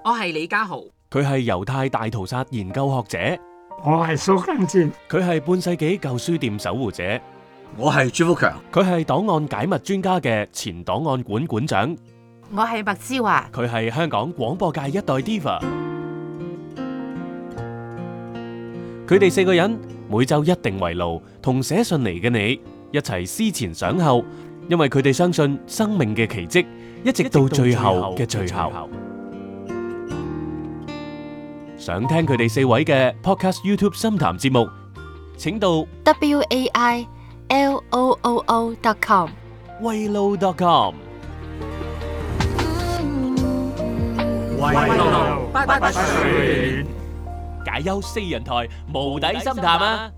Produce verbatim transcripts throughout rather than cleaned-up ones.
我係李家豪， 佢係猶太大屠殺研究學者， 我係蘇賡哲， 佢係半世紀舊書店守護者， 我係朱福強， 佢係檔案解密專家嘅前檔案館館長， 我係麥之華， 佢係香港廣播界一代 diva。佢哋四個人每周一定圍爐同寫信嚟嘅你一齊思前想後，因為佢哋相信生命嘅奇蹟一直到最後嘅最後。想聽佢哋四位嘅 podcast YouTube 深談節目，請到 w a i l o o o dot com wailoo dot com。 圍爐不不選， 解憂四人台無底深談啊！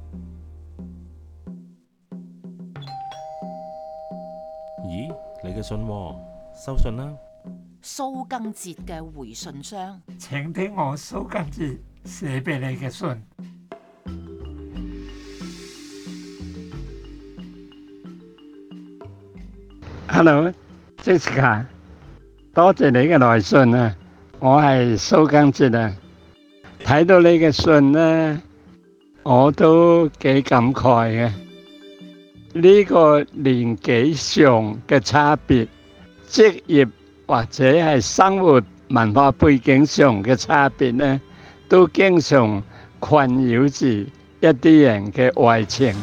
咦，你嘅信喎，收信啦。 蘇賡哲嘅回信箱， 請聽我蘇賡哲寫俾你嘅信。Hello， Jessica， 多謝你嘅來信啊！我係蘇賡哲啊，睇到你嘅信呢，我都幾感慨嘅。呢個年紀上嘅差別，職業或者係生活文化背景上嘅差別呢，都經常困擾住一啲人嘅愛情。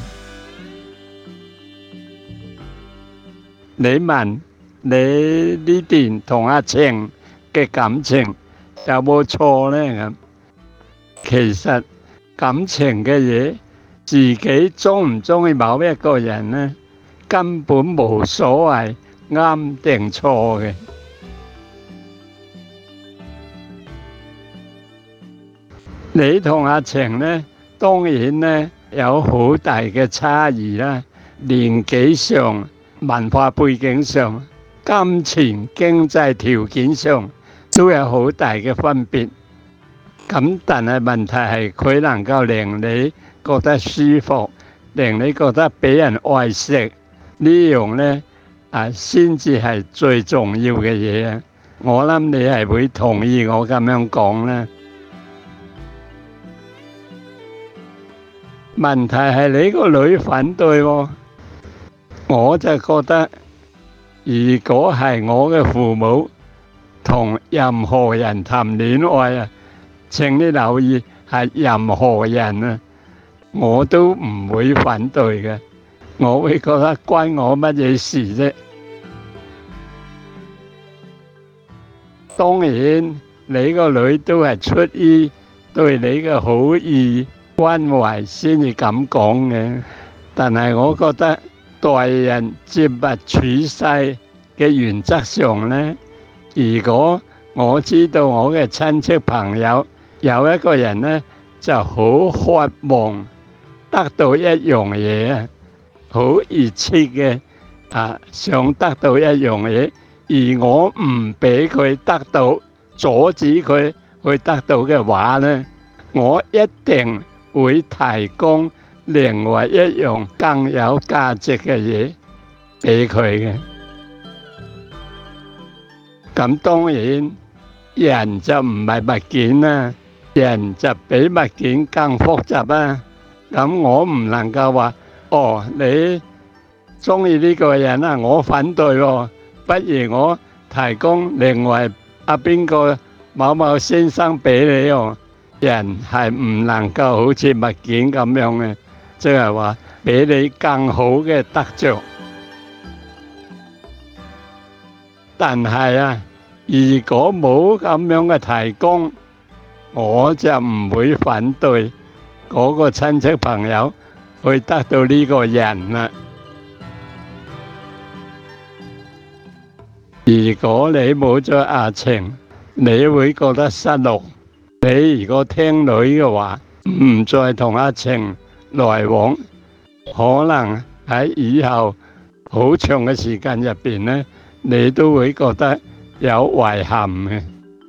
你問你呢段同阿晴嘅感情有冇錯呢？其實感情嘅嘢，自己中唔中意某一個人呢，根本冇所謂啱定錯嘅。你同阿晴呢，當然呢有好大嘅差異啦，年紀上、文化背景上、金錢經濟條件上都有好大嘅分別。咁但係問題係佢能夠令你覺得舒服，令你覺得俾人愛惜，呢樣呢啊先至係最重要嘅嘢啊！我諗你係會同意我咁樣講啦。問題係你個女反對喎，我就覺得如果係我嘅父母同任何人談戀愛啊，請你留意係任何人啊，我都唔會反對嘅，我會覺得關我乜嘢事啫。當然你個女都係出於對你嘅好意關懷先至咁講嘅，但係我覺得待人接物處世嘅原則上呢，如果我知道我嘅親戚朋友有一個人呢就好渴望得到一樣嘢啊，好熱切嘅啊想得到一樣嘢，而我唔俾佢得到，阻止佢去得到嘅話呢，我一定會提供另外一樣更有價值嘅嘢俾佢嘅。咁當然人就唔係物件啦，人就比物件更複雜啊。咁我唔能夠話哦，你中意呢個人啊，我反對喎，不如我提供另外阿邊個某某先生俾你喎。人係唔能夠好似物件咁樣嘅，即係話俾你更好嘅得着。但係啊，如果冇咁樣嘅提供，我就唔會反對嗰個親戚朋友去得到呢個人啦。如果你冇咗阿晴，你會覺得失落。你如果聽女嘅話，唔再同阿晴來往，可能喺以後好長嘅時間入邊呢，你都會覺得有遺憾嘅。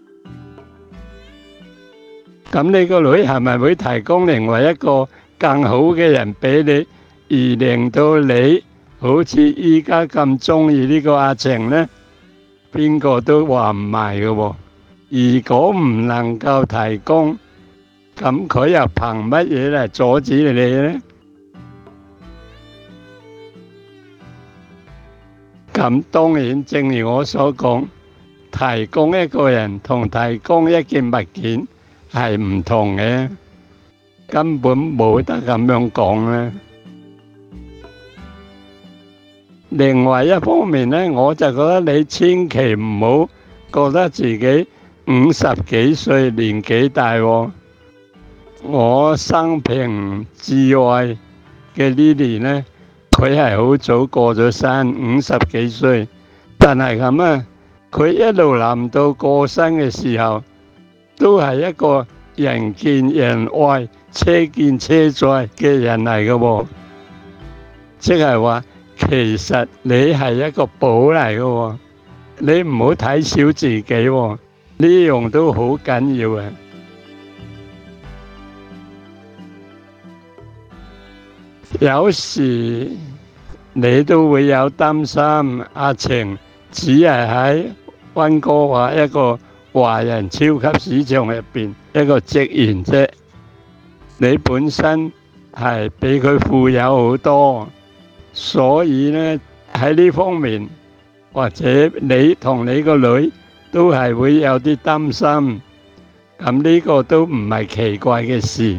咁你個女係咪會提供另外一個更好嘅人俾你，而令到你好似依家咁中意呢個阿晴呢？邊個都話唔埋嘅喎。 如果唔能夠提供，咁佢又憑乜嘢嚟阻止你呢？咁當然，正如我所講，提供一個人同提供一件物件係唔同嘅，根本冇得咁樣講咧。另外一方面咧，我就覺得你千祈唔好覺得自己五十幾歲年紀大喎。我生平至愛嘅 Lily 咧，佢係好早過咗身，五十幾歲，但係咁啊，佢一路臨到過身嘅時候，都係一個人見人愛、車見車載嘅人嚟嘅喎，即係話其實你係一個寶嚟嘅喎，你唔好睇小自己喎，呢樣都好緊要啊！有時你都會有擔心，阿晴只係喺溫哥華一個華人超級市場入邊一個職員啫，你本身係比佢富有好多，所以呢喺呢方面，或者你同你個女都係會有啲擔心，咁呢個都唔係奇怪嘅事。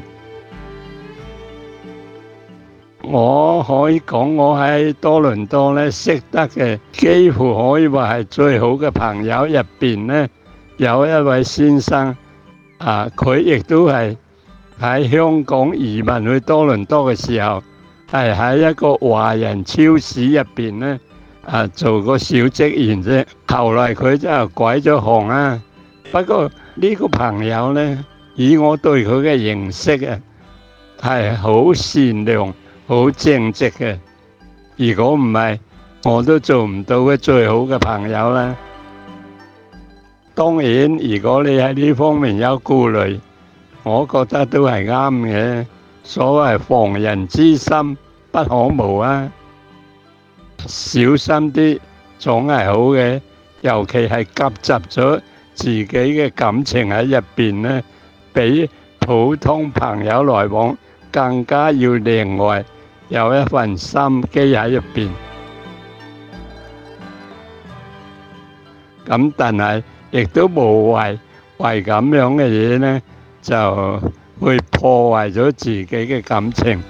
我可以講，我喺多倫多咧識得嘅，幾乎可以話係最好嘅朋友入邊咧，有一位先生啊，佢亦都係喺香港移民去多倫多嘅時候，係喺一個華人超市入邊咧啊做個小職員啫。後來佢就改咗行啊。不過呢個朋友咧，以我對佢嘅認識啊，係好善良、好正直嘅，如果唔係，我都做唔到嘅最好嘅朋友啦。當然，如果你喺呢方面有顧慮，我覺得都係啱嘅。所謂防人之心不可無啊，小心啲總係好嘅。尤其係夾雜咗自己嘅感情喺入邊咧，比普通朋友來往更加要另外有一份心機喺入邊，咁但係亦都無謂為咁樣嘅嘢呢，就會破壞咗自己嘅感情。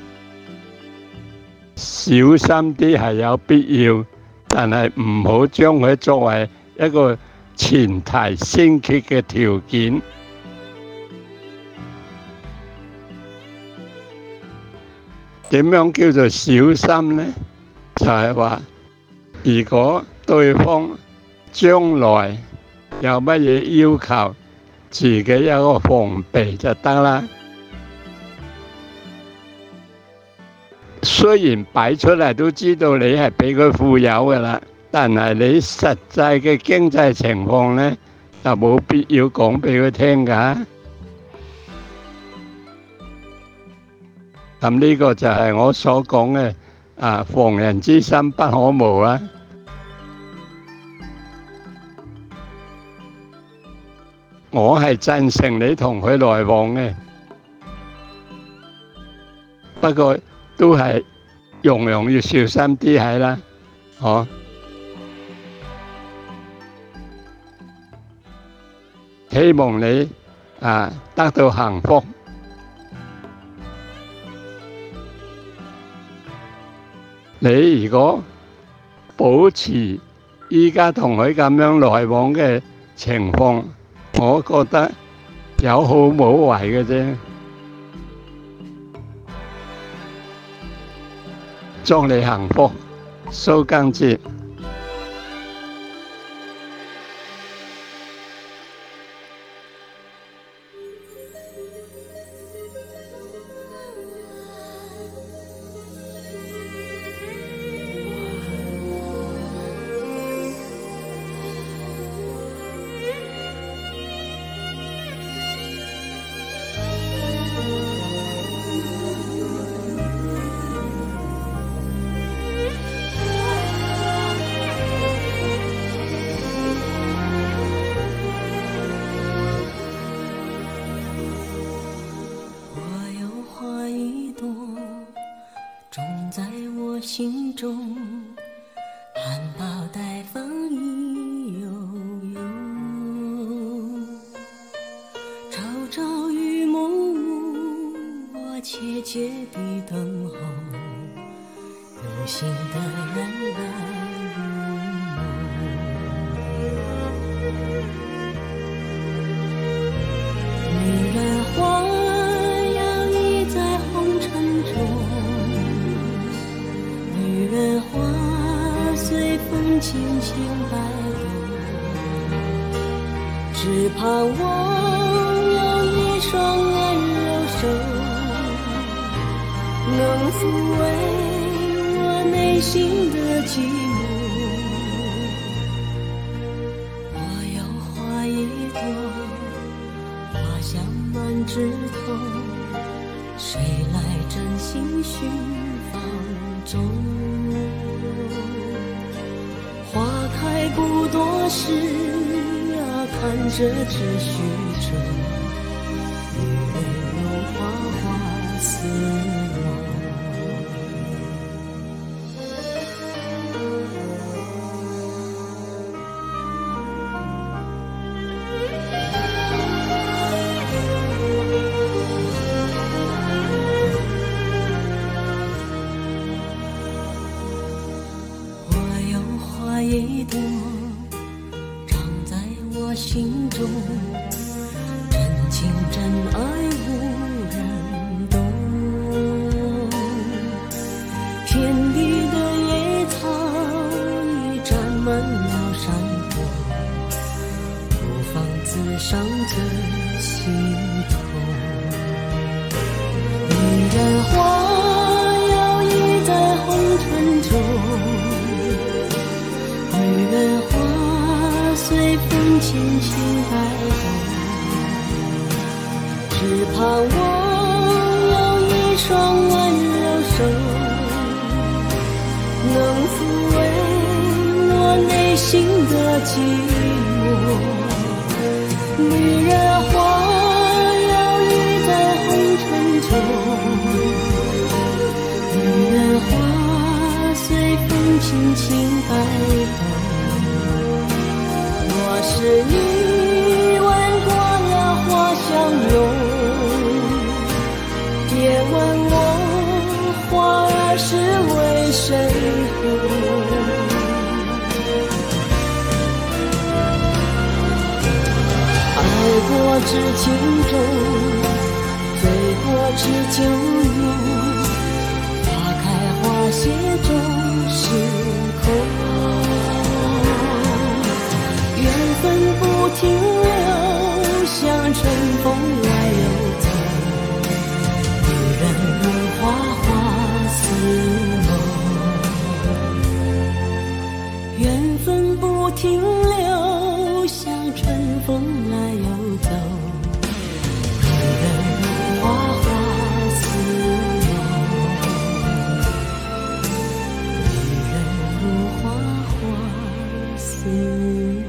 小心啲係有必要，但係唔好將佢作為一個前提先決嘅條件。點樣叫做小心呢？就係話，如果對方將來有乜嘢要求，自己有個防備就得啦。雖然擺出嚟都知道你係比佢富有噶啦，但係你實際嘅經濟情況呢，就冇必要講俾佢聽噶。咁呢個就係我所講嘅啊，防人之心不可無啦。我係贊成你同佢來往嘅，不過都係樣樣要小心啲係啦，哦。希望你啊得到幸福。你如果保持依家同佢咁樣來往嘅情況，我覺得有好冇壞嘅啫。祝你幸福，蘇賡哲。 心中，含苞待放意悠悠。朝朝与暮暮，我切切地等候，有心的人来入梦。女人花摇曳在红尘中，女人花随风轻轻摆动，只盼望有一双温柔手，能抚慰我内心的寂寞。我有花一朵，花香满枝头，谁来真心寻芳踪？花开不多时啊，看着只虚着，女人如花花似梦。我有花一朵，长在我心中，真情真爱无人懂。遍地的野草已占满了山坡，不妨自伤最心痛。女人花摇曳在红尘中，女人花随风轻轻摆动，只盼望有一双温柔手，能抚慰我内心的寂寞。女人花摇曳在红尘中，女人花随风轻轻摆动。若是你闻过了花香浓，别问我花儿是为谁红。爱过知情重，醉过知酒浓，花开花谢终是空。缘分不停留，像春风来又走，女人如花花似梦。缘分不停留，像春风来又走，女人如花花似梦，女人如花花似梦。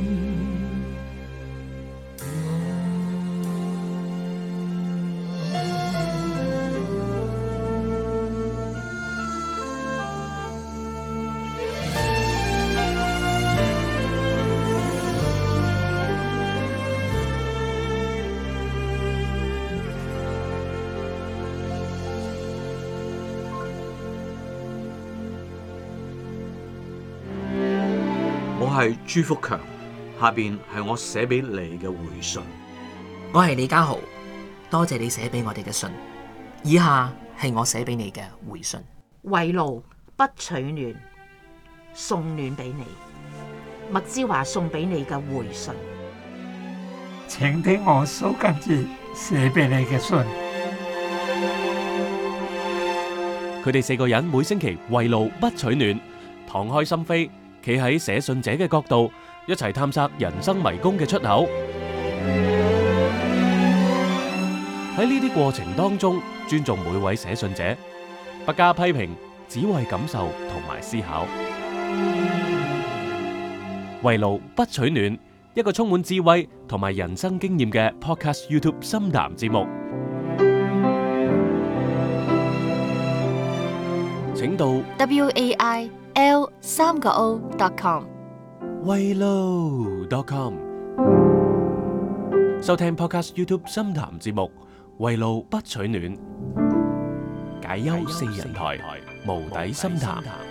我係朱福強，下邊係我寫俾你嘅回信。 我係李家豪，多謝你寫俾我哋嘅信。以下係我寫俾你嘅回信。 圍爐不取暖，送暖俾你。麥之華送俾你嘅回信。 請聽我蘇賡哲寫俾你嘅信。 佢哋四個人每星期圍爐不取暖，敞開心扉，企喺寫信者嘅角度，一齊探索人生迷宮嘅出口。喺呢啲過程當中，尊重每位寫信者，不加批評，只為感受同埋思考。圍爐不取暖，一個充滿智慧同埋人生經驗嘅 Podcast YouTube 深談節目。 請到 w a i l 三個 o dot com 圍爐 dot com 收聽 Podcast YouTube 深談節目《圍爐不取暖》，解憂四人台，無底深談。